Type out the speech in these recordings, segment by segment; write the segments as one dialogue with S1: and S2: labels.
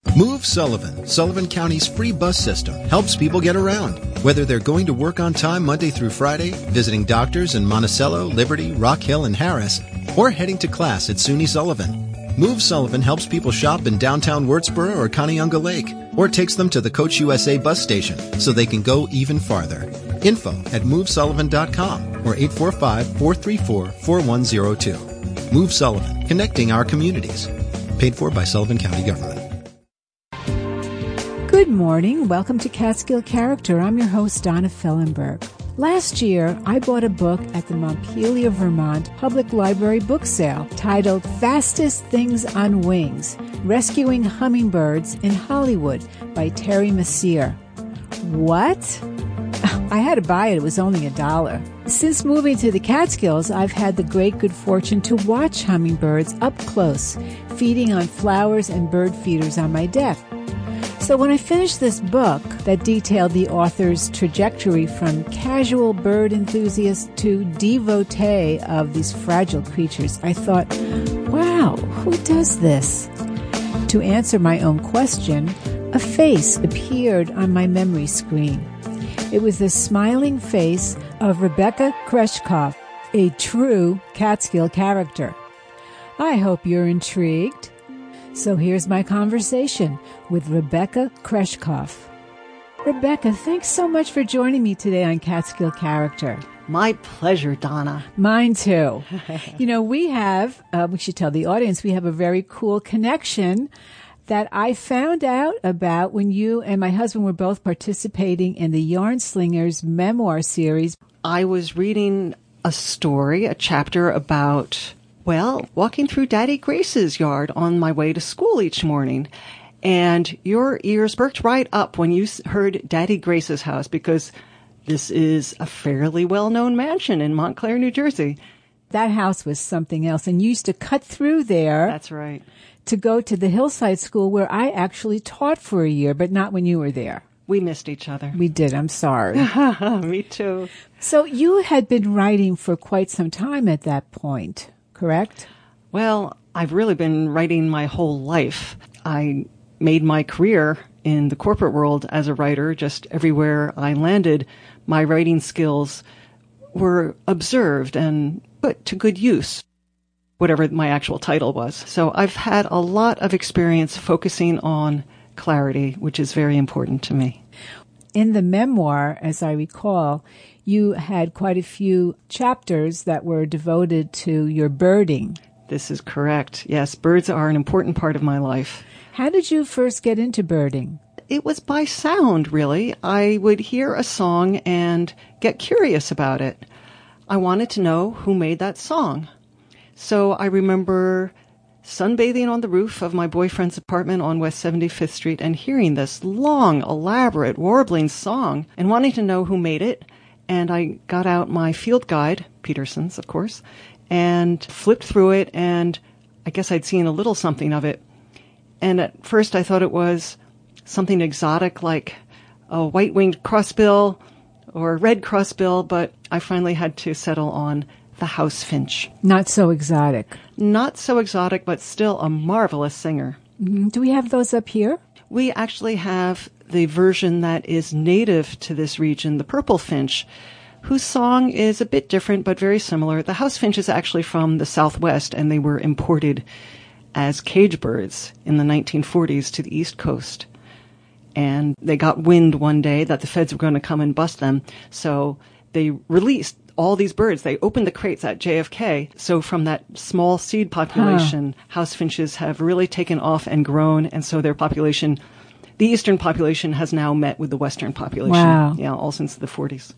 S1: Move Sullivan, Sullivan County's free bus system, helps people get around. Whether they're going to work on time Monday through Friday, visiting doctors in Monticello, Liberty, Rock Hill, and Harris, or heading to class at SUNY Sullivan. Move Sullivan helps people shop in downtown Wurtsboro or Conneaunga Lake, or takes them to the Coach USA bus station so they can go even farther. Info at movesullivan.com or 845-434-4102. Move Sullivan, connecting our communities. Paid for by Sullivan County Government.
S2: Good morning. Welcome to Catskill Character. I'm your host, Donna Fellenberg. Last year, I bought a book at the Montpelier, Vermont Public Library book sale titled Fastest Things on Wings, Rescuing Hummingbirds in Hollywood by Terry Messier. What? I had to buy it. It was only $1. Since moving to the Catskills, I've had the great good fortune to watch hummingbirds up close, feeding on flowers and bird feeders on my deck. So when I finished this book that detailed the author's trajectory from casual bird enthusiast to devotee of these fragile creatures, I thought, wow, who does this? To answer my own question, a face appeared on my memory screen. It was the smiling face of Rebecca Kreshkoff, a true Catskill character. I hope you're intrigued. So here's my conversation with Rebecca Kreshkoff. Rebecca, thanks so much for joining me today on Catskill Character.
S3: My pleasure, Donna.
S2: Mine too. You know, we should tell the audience, we have a very cool connection that I found out about when you and my husband were both participating in the Yarn Slingers memoir series.
S3: I was reading a story, a chapter about, walking through Daddy Grace's yard on my way to school each morning. And your ears perked right up when you heard Daddy Grace's house, because this is a fairly well-known mansion in Montclair, New Jersey.
S2: That house was something else. And you used to cut through there.
S3: That's right.
S2: To go to the Hillside School where I actually taught for a year, but not when you were there.
S3: We missed each other.
S2: We did. I'm sorry.
S3: Me too.
S2: So you had been writing for quite some time at that point, correct?
S3: Well, I've really been writing my whole life. I made my career in the corporate world as a writer. Just everywhere I landed, my writing skills were observed and put to good use, whatever my actual title was. So I've had a lot of experience focusing on clarity, which is very important to me.
S2: In the memoir, as I recall, you had quite a few chapters that were devoted to your birding.
S3: This is correct. Yes, birds are an important part of my life.
S2: How did you first get into birding?
S3: It was by sound, really. I would hear a song and get curious about it. I wanted to know who made that song. So I remember sunbathing on the roof of my boyfriend's apartment on West 75th Street and hearing this long, elaborate, warbling song and wanting to know who made it. And I got out my field guide, Peterson's, of course, and flipped through it, and I guess I'd seen a little something of it. And at first I thought it was something exotic like a white-winged crossbill or a red crossbill, but I finally had to settle on the house finch.
S2: Not so exotic.
S3: Not so exotic, but still a marvelous singer.
S2: Mm-hmm. Do we have those up here?
S3: We actually have the version that is native to this region, the purple finch, whose song is a bit different but very similar. The house finch is actually from the Southwest, and they were imported as cage birds in the 1940s to the East Coast. And they got wind one day that the feds were going to come and bust them, so they released all these birds. They opened the crates at JFK. So from that small seed population, house finches have really taken off and grown. And so their population, the eastern population, has now met with the western population.
S2: Wow.
S3: Yeah, all since the 40s.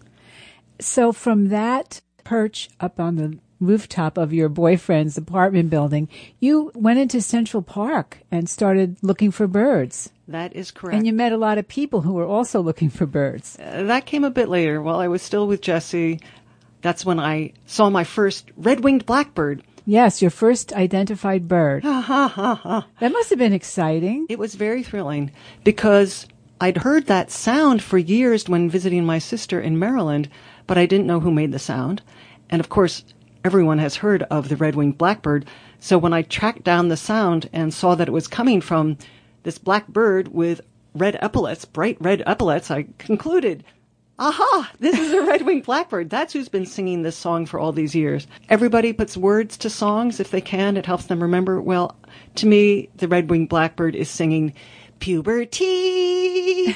S2: So from that perch up on the rooftop of your boyfriend's apartment building, you went into Central Park and started looking for birds.
S3: That is correct.
S2: And you met a lot of people who were also looking for birds.
S3: That came a bit later. While I was still with Jesse, that's when I saw my first red-winged blackbird.
S2: Yes, your first identified bird. That must have been exciting.
S3: It was very thrilling because I'd heard that sound for years when visiting my sister in Maryland, but I didn't know who made the sound. And of course, everyone has heard of the red-winged blackbird. So when I tracked down the sound and saw that it was coming from this black bird with red epaulets, bright red epaulets, I concluded, aha, this is a red-winged blackbird. That's who's been singing this song for all these years. Everybody puts words to songs if they can. It helps them remember. Well, to me, the red-winged blackbird is singing puberty.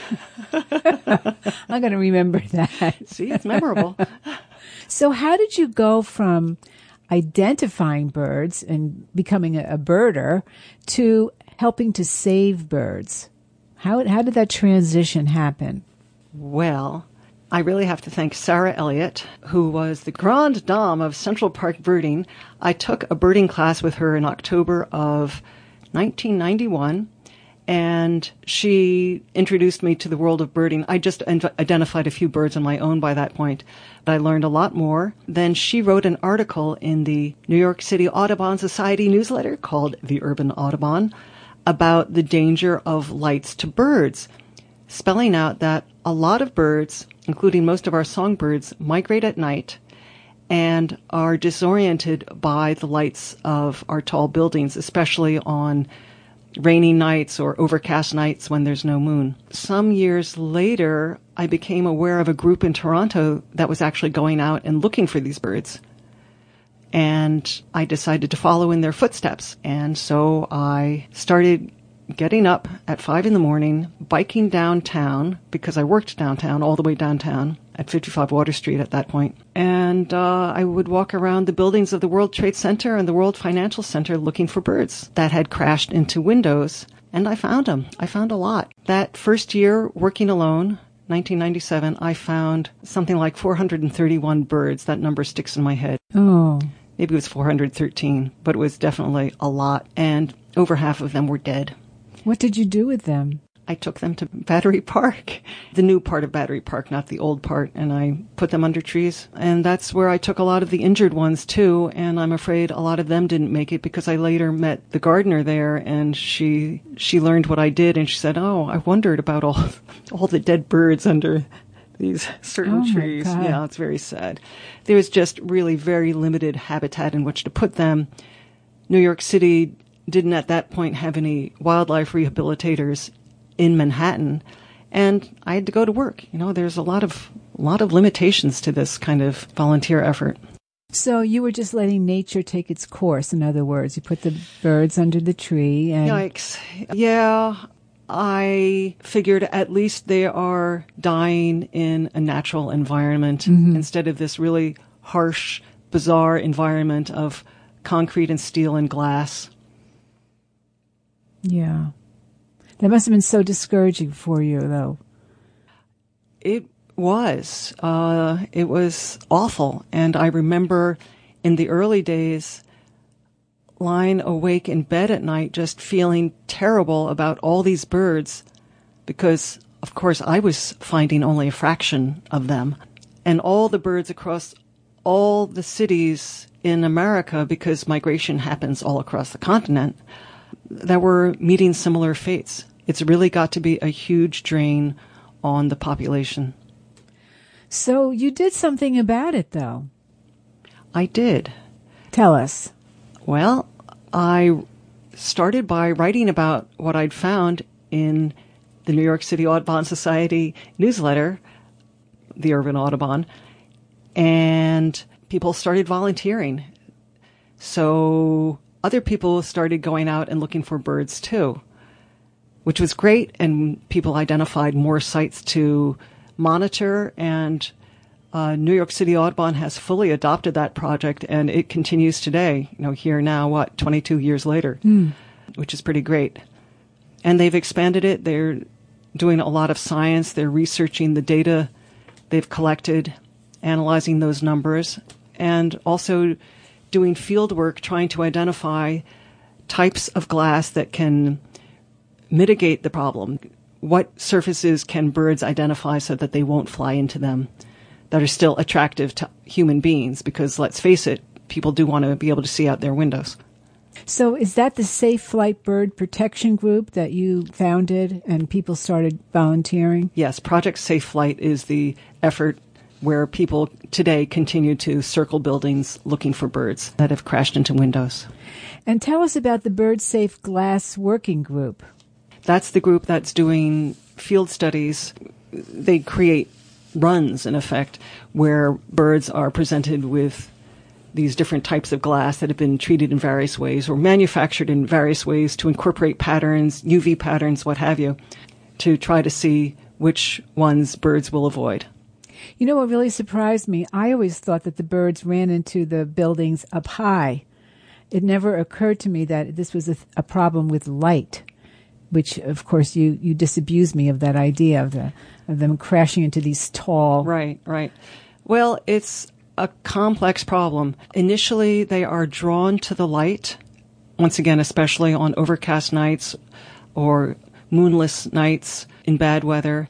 S2: I'm going to remember that.
S3: See, it's memorable.
S2: So how did you go from identifying birds and becoming a birder to helping to save birds? How did that transition happen?
S3: Well, I really have to thank Sarah Elliott, who was the grande dame of Central Park birding. I took a birding class with her in October of 1991, and she introduced me to the world of birding. I just identified a few birds on my own by that point, but I learned a lot more. Then she wrote an article in the New York City Audubon Society newsletter called The Urban Audubon about the danger of lights to birds, spelling out that a lot of birds, including most of our songbirds, migrate at night and are disoriented by the lights of our tall buildings, especially on rainy nights or overcast nights when there's no moon. Some years later, I became aware of a group in Toronto that was actually going out and looking for these birds. And I decided to follow in their footsteps. And so I started getting up at 5 a.m, biking downtown, because I worked downtown, all the way downtown at 55 Water Street at that point. And I would walk around the buildings of the World Trade Center and the World Financial Center looking for birds that had crashed into windows. And I found them. I found a lot. That first year working alone, 1997, I found something like 431 birds. That number sticks in my head.
S2: Oh.
S3: Maybe it was 413, but it was definitely a lot. And over half of them were dead.
S2: What did you do with them?
S3: I took them to Battery Park, the new part of Battery Park, not the old part, and I put them under trees. And that's where I took a lot of the injured ones, too, and I'm afraid a lot of them didn't make it because I later met the gardener there, and she learned what I did, and she said, oh, I wondered about all the dead birds under these certain trees.
S2: God.
S3: Yeah, it's very sad. There was just really very limited habitat in which to put them. New York City didn't at that point have any wildlife rehabilitators in Manhattan, and I had to go to work. You know, there's a lot of limitations to this kind of volunteer effort.
S2: So you were just letting nature take its course, in other words. You put the birds under the tree and...
S3: Yikes. Yeah, I figured at least they are dying in a natural environment instead of this really harsh, bizarre environment of concrete and steel and glass.
S2: Yeah. That must have been so discouraging for you, though.
S3: It was. It was awful. And I remember in the early days lying awake in bed at night just feeling terrible about all these birds because, of course, I was finding only a fraction of them. And all the birds across all the cities in America, because migration happens all across the continent, that were meeting similar fates. It's really got to be a huge drain on the population.
S2: So you did something about it, though.
S3: I did.
S2: Tell us.
S3: Well, I started by writing about what I'd found in the New York City Audubon Society newsletter, the Urban Audubon, and people started volunteering. So other people started going out and looking for birds too, which was great, and people identified more sites to monitor, and New York City Audubon has fully adopted that project, and it continues today, here now, 22 years later, which is pretty great. And they've expanded it. They're doing a lot of science. They're researching the data they've collected, analyzing those numbers, and also doing field work trying to identify types of glass that can mitigate the problem. What surfaces can birds identify so that they won't fly into them that are still attractive to human beings? Because let's face it, people do want to be able to see out their windows.
S2: So is that the Safe Flight Bird Protection Group that you founded and people started volunteering?
S3: Yes, Project Safe Flight is the effort where people today continue to circle buildings looking for birds that have crashed into windows.
S2: And tell us about the Bird Safe Glass Working Group.
S3: That's the group that's doing field studies. They create runs, in effect, where birds are presented with these different types of glass that have been treated in various ways or manufactured in various ways to incorporate patterns, UV patterns, what have you, to try to see which ones birds will avoid.
S2: You know what really surprised me? I always thought that the birds ran into the buildings up high. It never occurred to me that this was a problem with light, which, of course, you disabused me of that idea of them crashing into these tall...
S3: Right. Well, it's a complex problem. Initially, they are drawn to the light, once again, especially on overcast nights or moonless nights in bad weather,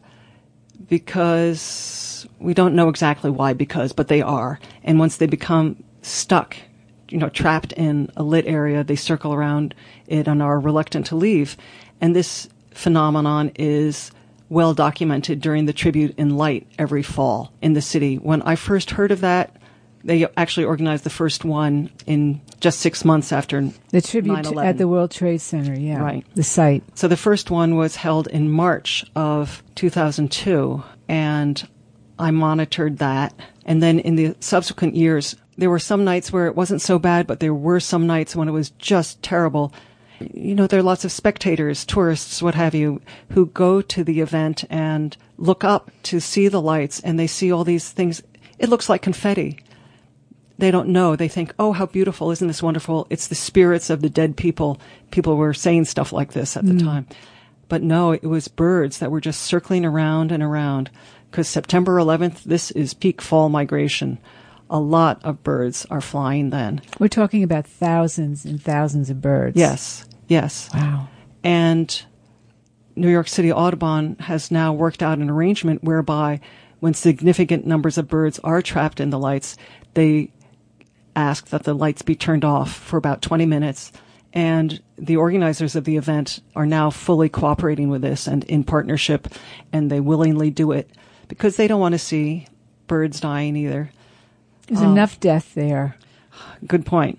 S3: because we don't know exactly why, but they are. And once they become stuck, trapped in a lit area, they circle around it and are reluctant to leave. And this phenomenon is well documented during the Tribute in Light every fall in the city. When I first heard of that, they actually organized the first one in just 6 months after 9/11.
S2: The tribute at the World Trade Center, yeah.
S3: Right.
S2: The site.
S3: So the first one was held in March of 2002, and I monitored that. And then in the subsequent years, there were some nights where it wasn't so bad, but there were some nights when it was just terrible. There are lots of spectators, tourists, what have you, who go to the event and look up to see the lights, and they see all these things. It looks like confetti. They don't know. They think, oh, how beautiful. Isn't this wonderful? It's the spirits of the dead people. People were saying stuff like this at the time. But no, it was birds that were just circling around and around. Because September 11th, this is peak fall migration. A lot of birds are flying then.
S2: We're talking about thousands and thousands of birds.
S3: Yes.
S2: Wow.
S3: And New York City Audubon has now worked out an arrangement whereby when significant numbers of birds are trapped in the lights, they ask that the lights be turned off for about 20 minutes. And the organizers of the event are now fully cooperating with this and in partnership, and they willingly do it because they don't want to see birds dying either.
S2: There's enough death there.
S3: Good point.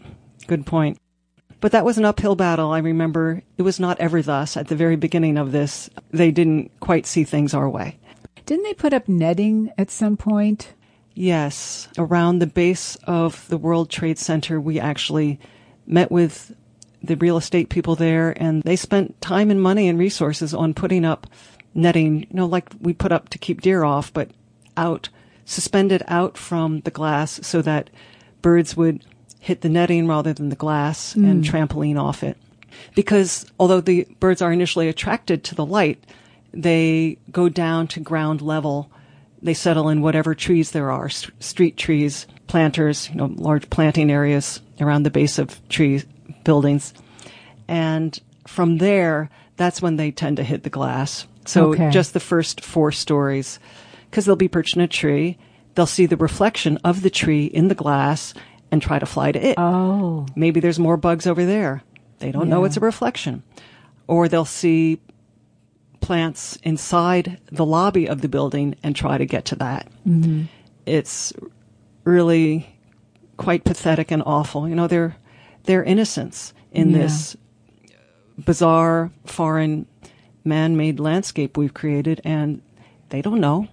S3: But that was an uphill battle. I remember it was not ever thus. At the very beginning of this, they didn't quite see things our way.
S2: Didn't they put up netting at some point?
S3: Yes. Around the base of the World Trade Center, we actually met with the real estate people there, and they spent time and money and resources on putting up netting, like we put up to keep deer off, but suspended out from the glass so that birds would hit the netting rather than the glass and trampoline off it. Because although the birds are initially attracted to the light, they go down to ground level. They settle in whatever trees there are, street trees, planters, large planting areas around the base of tree buildings. And from there, that's when they tend to hit the glass. So just the first 4 stories, because they'll be perched in a tree. They'll see the reflection of the tree in the glass and try to fly to it.
S2: Oh.
S3: Maybe there's more bugs over there. They don't know it's a reflection. Or they'll see plants inside the lobby of the building and try to get to that. Mm-hmm. It's really quite pathetic and awful. Their innocence in this bizarre, foreign, man-made landscape we've created, and they don't know.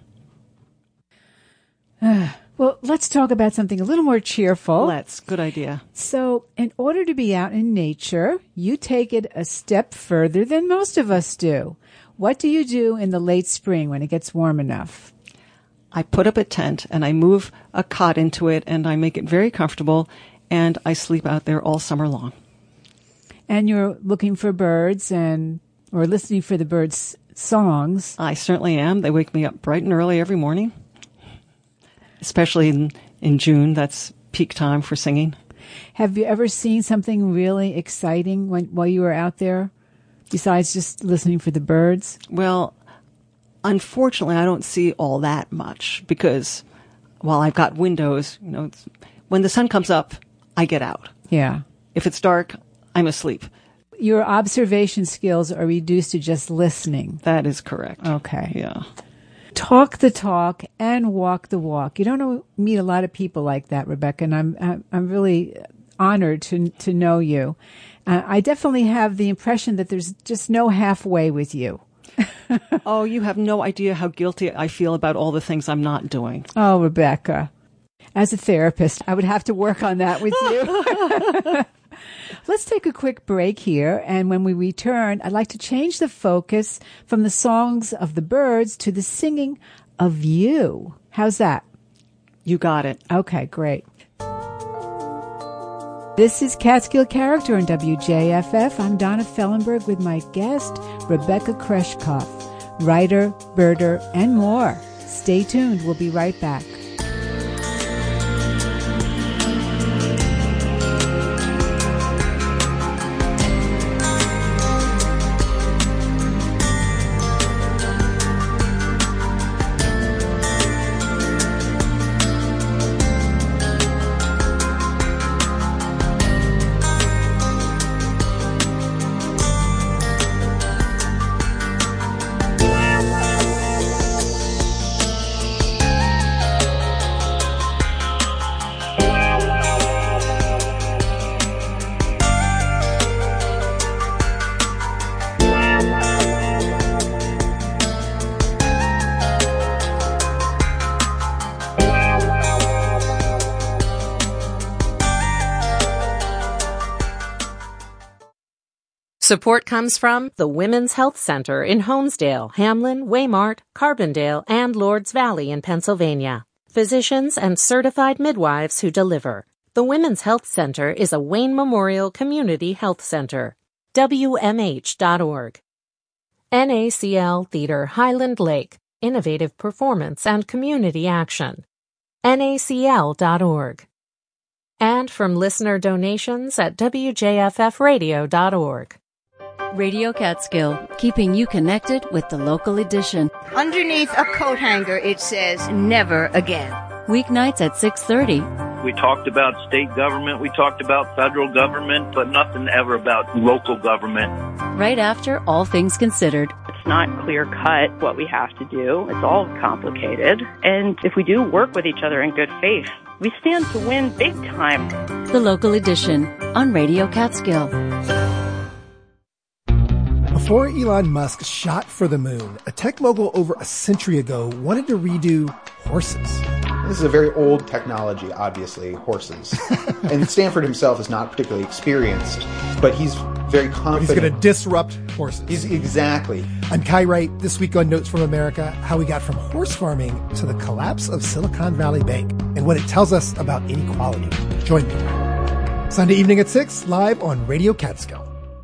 S2: Well, let's talk about something a little more cheerful.
S3: Good idea.
S2: So, in order to be out in nature, you take it a step further than most of us do. What do you do in the late spring when it gets warm enough?
S3: I put up a tent and I move a cot into it and I make it very comfortable and I sleep out there all summer long.
S2: And you're looking for birds or listening for the birds' songs.
S3: I certainly am. They wake me up bright and early every morning, especially in June. That's peak time for singing.
S2: Have you ever seen something really exciting while you were out there, besides just listening for the birds?
S3: Well, unfortunately, I don't see all that much because while I've got windows, when the sun comes up, I get out.
S2: Yeah.
S3: If it's dark, I'm asleep.
S2: Your observation skills are reduced to just listening.
S3: That is correct.
S2: Okay.
S3: Yeah.
S2: Talk the talk and walk the walk. You don't meet a lot of people like that, Rebecca, and I'm really honored to know you. I definitely have the impression that there's just no halfway with you.
S3: Oh, you have no idea how guilty I feel about all the things I'm not doing.
S2: Oh, Rebecca. As a therapist, I would have to work on that with you. Let's take a quick break here, and when we return, I'd like to change the focus from the songs of the Byrds to the singing of you. How's that?
S3: You got it.
S2: Okay, great. This is Catskill Character on WJFF. I'm Donna Fellenberg with my guest, Rebecca Kreshkoff, writer, birder, and more. Stay tuned. We'll be right back.
S4: Support comes from the Women's Health Center in Holmesdale, Hamlin, Waymart, Carbondale, and Lords Valley in Pennsylvania. Physicians and certified midwives who deliver. The Women's Health Center is a Wayne Memorial Community Health Center. WMH.org. NACL Theater Highland Lake. Innovative Performance and Community Action. NACL.org. And from listener donations at WJFFradio.org.
S5: Radio Catskill, keeping you connected with the local edition.
S6: Underneath a coat hanger, it says, "Never again."
S5: Weeknights at 6:30.
S7: We talked about state government, we talked about federal government, but nothing ever about local government.
S5: Right after All Things Considered.
S8: It's not clear-cut what we have to do. It's all complicated. And if we do work with each other in good faith, we stand to win big time.
S5: The local edition on Radio Catskill.
S9: Before Elon Musk shot for the moon, a tech mogul over a century ago wanted to redo horses.
S10: This is a very old technology, obviously, horses. And Stanford himself is not particularly experienced, but he's very confident.
S9: He's going to disrupt horses.
S10: Exactly.
S9: I'm Kai Wright. This week on Notes from America, how we got from horse farming to the collapse of Silicon Valley Bank and what it tells us about inequality. Join me. Sunday evening at 6, live on Radio Catskill.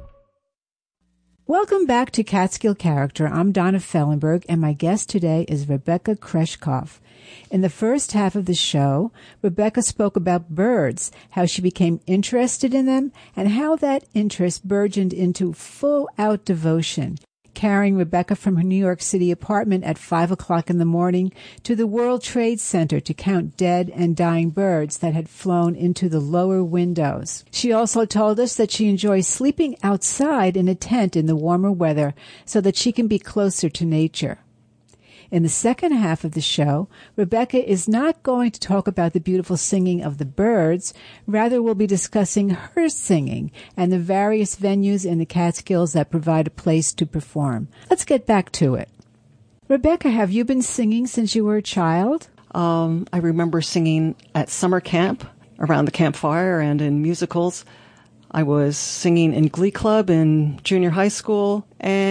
S2: Welcome back to Catskill Character. I'm Donna Fellenberg, and my guest today is Rebecca Kreshkoff. In the first half of the show, Rebecca spoke about birds, how she became interested in them, and how that interest burgeoned into full-out devotion, carrying Rebecca from her New York City apartment at 5 o'clock in the morning to the World Trade Center to count dead and dying birds that had flown into the lower windows. She also told us that she enjoys sleeping outside in a tent in the warmer weather so that she can be closer to nature. In the second half of the show, Rebecca is not going to talk about the beautiful singing of the birds. Rather, we'll be discussing her singing and the various venues in the Catskills that provide a place to perform. Let's get back to it. Rebecca, have you been singing since you were a child?
S3: I remember singing at summer camp, around the campfire, and in musicals. I was singing in Glee Club in junior high school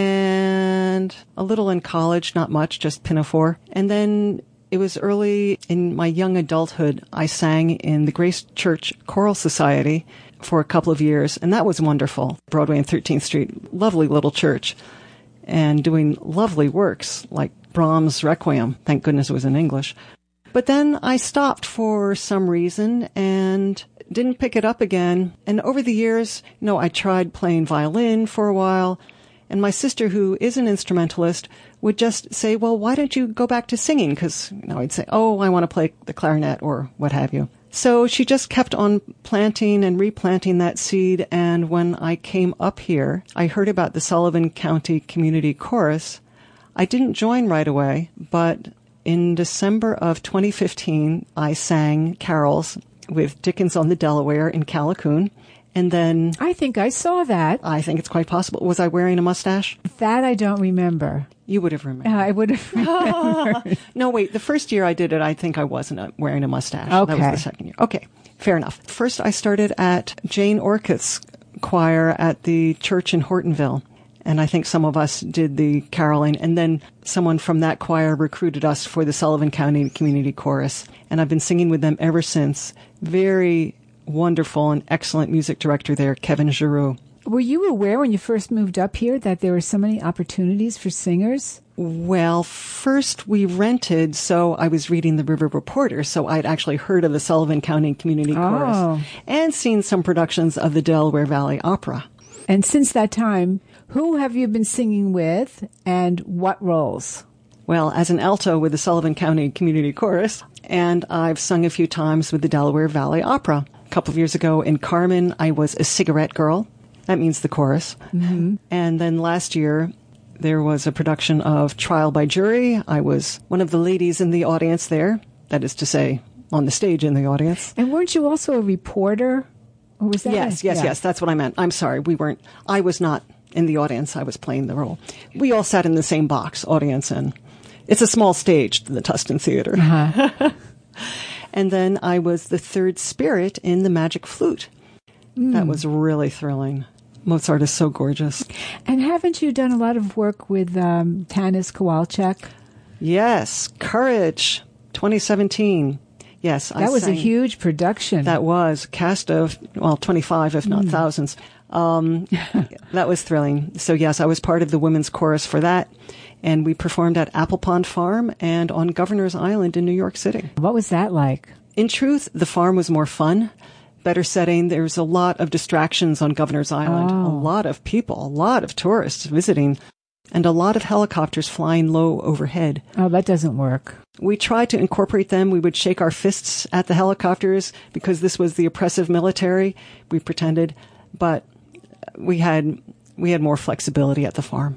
S3: and a little in college, not much, just Pinafore. And then it was early in my young adulthood, I sang in the Grace Church Choral Society for a couple of years, and that was wonderful. Broadway and 13th Street, lovely little church, and doing lovely works like Brahms' Requiem. Thank goodness it was in English. But then I stopped for some reason and didn't pick it up again. And over the years, I tried playing violin for a while. And my sister, who is an instrumentalist, would just say, well, why don't you go back to singing? Because, I'd say, oh, I want to play the clarinet or what have you. So she just kept on planting and replanting that seed. And when I came up here, I heard about the Sullivan County Community Chorus. I didn't join right away, but in December of 2015, I sang carols with Dickens on the Delaware in Callicoon. And then...
S2: I think I saw that.
S3: I think it's quite possible. Was I wearing a mustache?
S2: That I don't remember.
S3: You would have remembered.
S2: I would have remembered.
S3: No, wait. The first year I did it, I think I wasn't wearing a mustache.
S2: Okay.
S3: That was the second year. Okay. Fair enough. First, I started at Jane Orcutt's choir at the church in Hortonville. And I think some of us did the caroling. And then someone from that choir recruited us for the Sullivan County Community Chorus. And I've been singing with them ever since. Very wonderful and excellent music director there, Kevin Giroux.
S2: Were you aware when you first moved up here that there were so many opportunities for singers?
S3: Well, first we rented, so I was reading the River Reporter, so I'd actually heard of the Sullivan County Community Chorus and seen some productions of the Delaware Valley Opera.
S2: And since that time, who have you been singing with and what roles?
S3: Well, as an alto with the Sullivan County Community Chorus, and I've sung a few times with the Delaware Valley Opera. A couple of years ago in Carmen, I was a cigarette girl. That means the chorus.
S2: Mm-hmm.
S3: And then last year, there was a production of Trial by Jury. I was one of the ladies in the audience there. That is to say, on the stage in the audience.
S2: And weren't you also a reporter? Or was that
S3: Yes. That's what I meant. I'm sorry. I was not in the audience. I was playing the role. We all sat in the same box, audience and it's a small stage, the Tustin Theater.
S2: Uh-huh.
S3: And then I was the third spirit in The Magic Flute. That was really thrilling. Mozart is so gorgeous.
S2: And haven't you done a lot of work with Tanis Kowalczyk?
S3: Yes, Courage, 2017. Yes,
S2: that was a huge production.
S3: That was cast of 25, if not thousands. That was thrilling. So yes, I was part of the women's chorus for that, and we performed at Apple Pond Farm and on Governor's Island in New York City.
S2: What was that like?
S3: In truth, the farm was more fun. Better setting. There's a lot of distractions on Governor's Island. A lot of people, a lot of tourists visiting, and a lot of helicopters flying low overhead.
S2: Oh, that doesn't work.
S3: We tried to incorporate them. We would shake our fists at the helicopters because this was the oppressive military, we pretended, but we had more flexibility at the farm.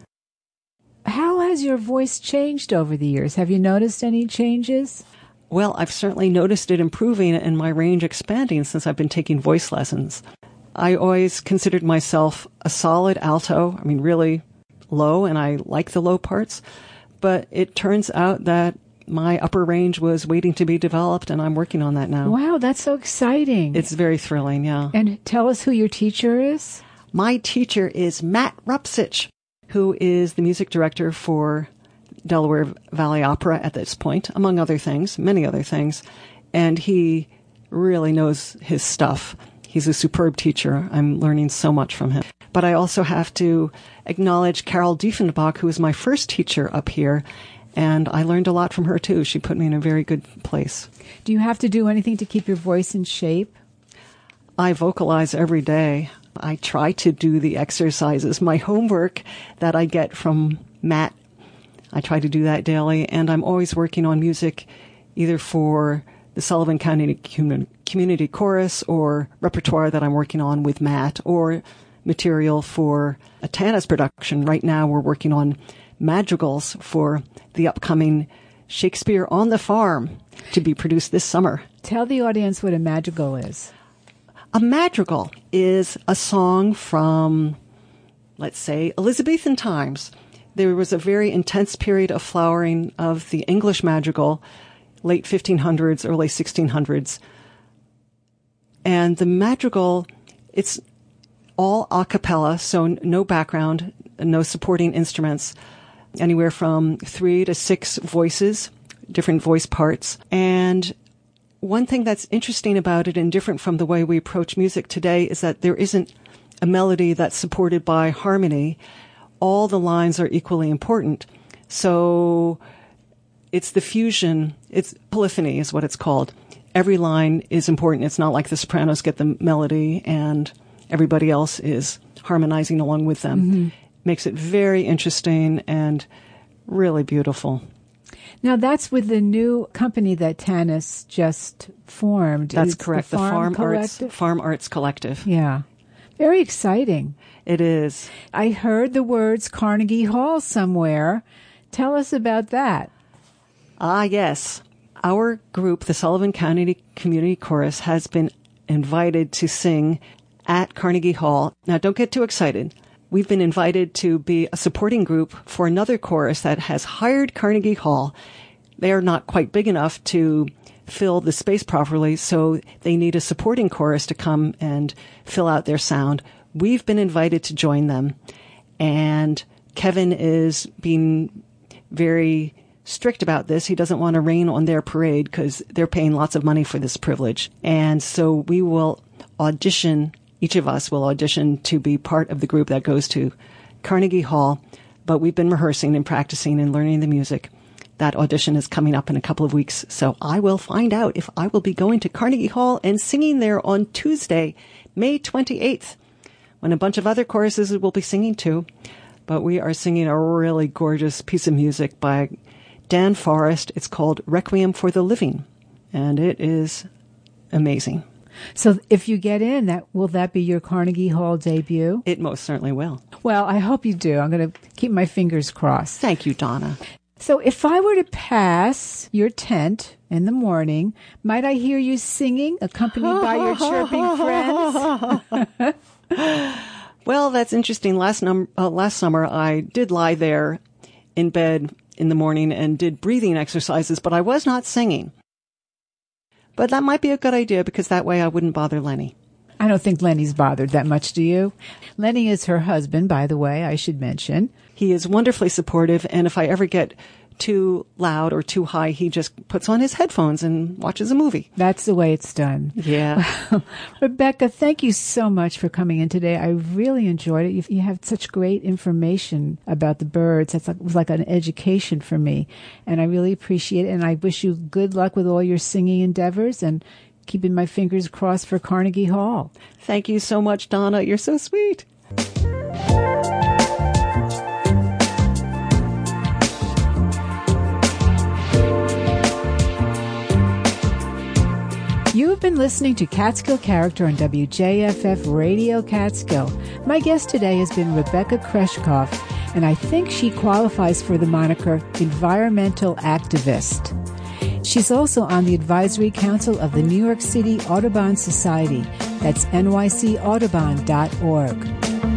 S2: How has your voice changed over the years? Have you noticed any changes?
S3: Well, I've certainly noticed it improving and my range expanding since I've been taking voice lessons. I always considered myself a solid alto, really low, and I like the low parts. But it turns out that my upper range was waiting to be developed, and I'm working on that now.
S2: Wow, that's so exciting.
S3: It's very thrilling, yeah.
S2: And tell us who your teacher is.
S3: My teacher is Matt Rupsich, who is the music director for Delaware Valley Opera at this point, among other things, many other things. And he really knows his stuff. He's a superb teacher. I'm learning so much from him. But I also have to acknowledge Carol Diefenbach, who was my first teacher up here. And I learned a lot from her, too. She put me in a very good place.
S2: Do you have to do anything to keep your voice in shape?
S3: I vocalize every day. I try to do the exercises. My homework that I get from Matt, I try to do that daily, and I'm always working on music either for the Sullivan County Community Chorus or repertoire that I'm working on with Matt or material for a Tanis production. Right now we're working on madrigals for the upcoming Shakespeare on the Farm to be produced this summer.
S2: Tell the audience what a madrigal is.
S3: A madrigal is a song from, let's say, Elizabethan times. There was a very intense period of flowering of the English madrigal, late 1500s, early 1600s. And the madrigal, it's all a cappella, so no background, no supporting instruments, anywhere from 3 to 6 voices, different voice parts. And one thing that's interesting about it and different from the way we approach music today is that there isn't a melody that's supported by harmony. All the lines are equally important. So it's the fusion, it's polyphony is what it's called. Every line is important. It's not like the sopranos get the melody and everybody else is harmonizing along with them. Mm-hmm. Makes it very interesting and really beautiful.
S2: Now, that's with the new company that Tanis just formed.
S3: That's correct. The Farm Arts Collective.
S2: Yeah. Very exciting.
S3: It is.
S2: I heard the words Carnegie Hall somewhere. Tell us about that.
S3: Ah, yes. Our group, the Sullivan County Community Chorus, has been invited to sing at Carnegie Hall. Now, don't get too excited. We've been invited to be a supporting group for another chorus that has hired Carnegie Hall. They are not quite big enough to fill the space properly, so they need a supporting chorus to come and fill out their sound. We've been invited to join them, and Kevin is being very strict about this. He doesn't want to rain on their parade because they're paying lots of money for this privilege. And so we will audition, each of us will audition to be part of the group that goes to Carnegie Hall. But we've been rehearsing and practicing and learning the music. That audition is coming up in a couple of weeks. So I will find out if I will be going to Carnegie Hall and singing there on Tuesday, May 28th, when a bunch of other choruses will be singing too. But we are singing a really gorgeous piece of music by Dan Forrest. It's called Requiem for the Living, and it is amazing.
S2: So if you get in, will that be your Carnegie Hall debut?
S3: It most certainly will.
S2: Well, I hope you do. I'm going to keep my fingers crossed.
S3: Thank you, Donna.
S2: So if I were to pass your tent in the morning, might I hear you singing, accompanied by your chirping friends?
S3: Well, that's interesting. Last summer, I did lie there in bed in the morning and did breathing exercises, but I was not singing. But that might be a good idea because that way I wouldn't bother Lenny.
S2: I don't think Lenny's bothered that much, do you? Lenny is her husband, by the way, I should mention.
S3: He is wonderfully supportive, and if I ever get too loud or too high, he just puts on his headphones and watches a movie.
S2: That's the way it's done.
S3: Yeah.
S2: Well, Rebecca, thank you so much for coming in today. I really enjoyed it. You have such great information about the birds. It was like an education for me, and I really appreciate it, and I wish you good luck with all your singing endeavors, and keeping my fingers crossed for Carnegie Hall.
S3: Thank you so much, Donna. You're so sweet.
S2: You have been listening to Catskill Character on WJFF Radio Catskill. My guest today has been Rebecca Kreshkoff, and I think she qualifies for the moniker environmental activist. She's also on the advisory council of the New York City Audubon Society. That's nycaudubon.org.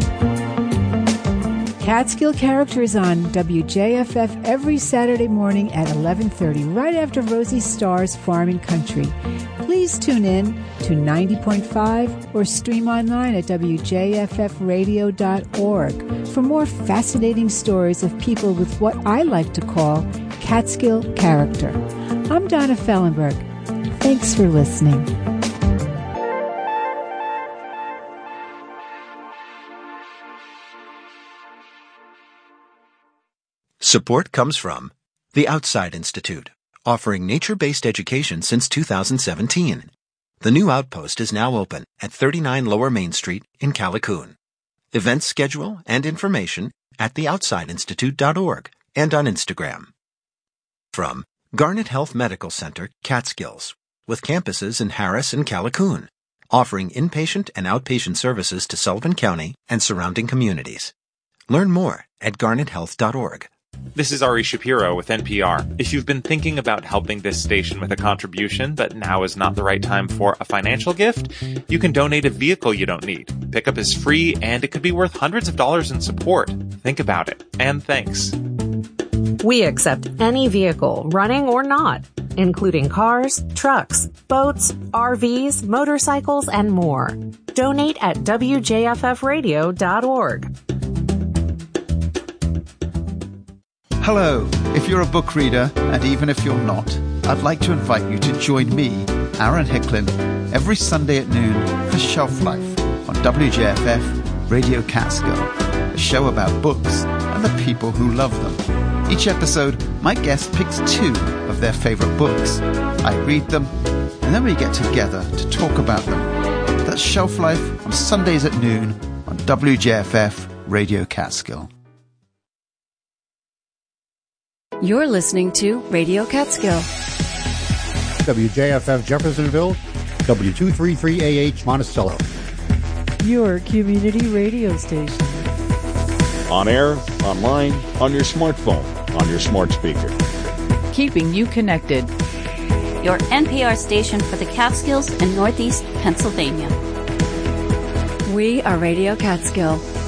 S2: Catskill Character is on WJFF every Saturday morning at 11:30, right after Rosie Starr's Farming Country. Please tune in to 90.5 or stream online at wjffradio.org for more fascinating stories of people with what I like to call Catskill character. I'm Donna Fellenberg. Thanks for listening.
S1: Support comes from the Outside Institute, offering nature-based education since 2017. The new outpost is now open at 39 Lower Main Street in Callicoon. Event schedule and information at theoutsideinstitute.org and on Instagram. From Garnet Health Medical Center, Catskills, with campuses in Harris and Callicoon, offering inpatient and outpatient services to Sullivan County and surrounding communities. Learn more at garnethealth.org.
S11: This is Ari Shapiro with NPR. If you've been thinking about helping this station with a contribution, but now is not the right time for a financial gift, you can donate a vehicle you don't need. Pickup is free, and it could be worth hundreds of dollars in support. Think about it. And thanks.
S4: We accept any vehicle, running or not, including cars, trucks, boats, RVs, motorcycles, and more. Donate at wjffradio.org.
S12: Hello, if you're a book reader, and even if you're not, I'd like to invite you to join me, Aaron Hicklin, every Sunday at noon for Shelf Life on WJFF Radio Catskill, a show about books and the people who love them. Each episode, my guest picks 2 of their favorite books. I read them, and then we get together to talk about them. That's Shelf Life on Sundays at noon on WJFF Radio Catskill.
S5: You're listening to Radio Catskill.
S13: WJFF Jeffersonville, W233AH Monticello.
S2: Your community radio station.
S14: On air, online, on your smartphone, on your smart speaker.
S15: Keeping you connected.
S5: your NPR station for the Catskills and Northeast Pennsylvania.
S15: We are Radio Catskill.